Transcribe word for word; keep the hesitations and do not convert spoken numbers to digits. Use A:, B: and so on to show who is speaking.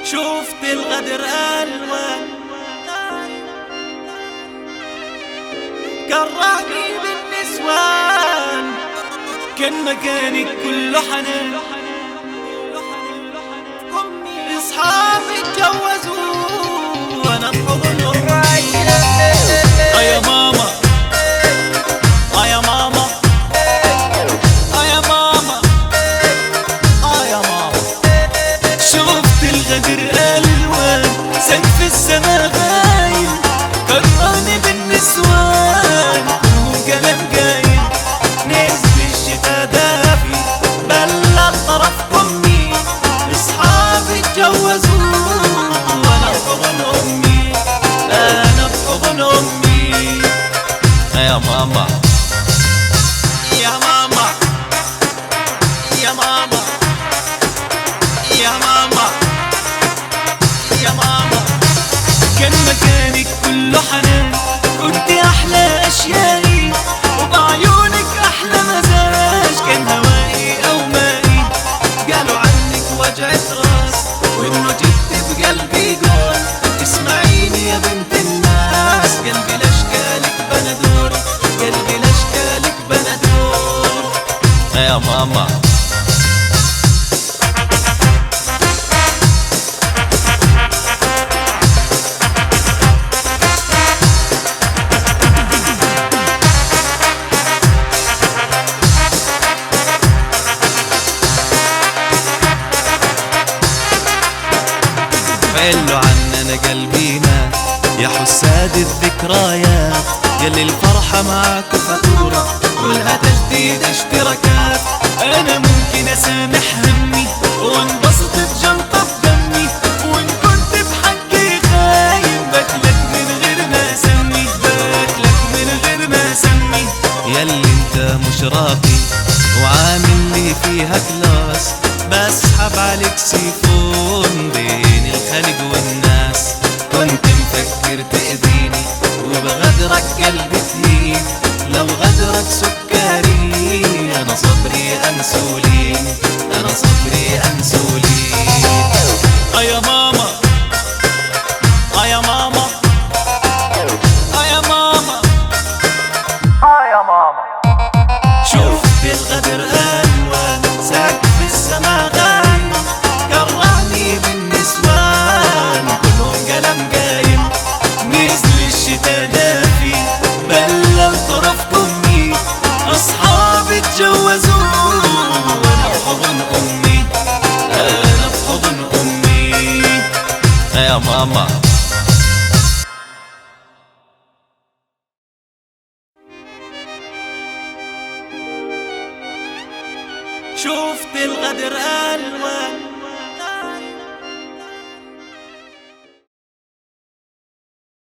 A: شفت الغدر ألوان كرهني بالنسوان، كان مكانك كله حنان. اصحابي اتجوزوا وانا في حضنهم. اه يا ماما اه يا ماما اه يا ماما اه يا ماما. شفت الغدر ألوان سقف السما غايم، كرهني بالنسوان وكلام جايم. نزل الشتا دافي بلغ طرف امي، اصحابي اتجوزوا وانا في حضن امي، انا في حضن امي. يا ماما يا ماما يا ماما يا ماما يا ماما. كان مكانك كله حنان، كنت احلى اشيائي وبعيونك احلى مزاج. كان هوائي او مائي، قالوا عنك وجعت راس وانه جبت بقلبي جول. اسمعيني يا بنت الناس، قلبي لاشكالك بندور، قلبي لاشكالك بندور. يا ماما حلوا عننا قلبينا يا حساد الذكريات، يلي الفرحة معاك فاتورة كلها تجديد اشتراكات. انا ممكن اسامح همي وانبسط بجنطة بدمي، وان كنت بحقي خاين بكلك من غير ما اسمي، بكلك من غير ما اسمي. يلي انت مش راضي وعامل لي فيها كلاس، بسحب عليك سيفون بين الخليج والناس. كنت مفكر تأذيني وبغدرك قلبي تهين، لو غدرك سكري انا صبري انسولين، انا صبري انسولين. اه يا ماما اه يا ماما اه يا ماما اه يا ماما. شفت الغدر ألوان سقف السما غايم، كرهني بالنسوان كلهم قلم جايم. نزل الشتا دافي بلغ طرف امي، اصحابي اتجوزوا وانا في حضن امي، انا في حضن امي. يا ماما شفت الغدر ألوان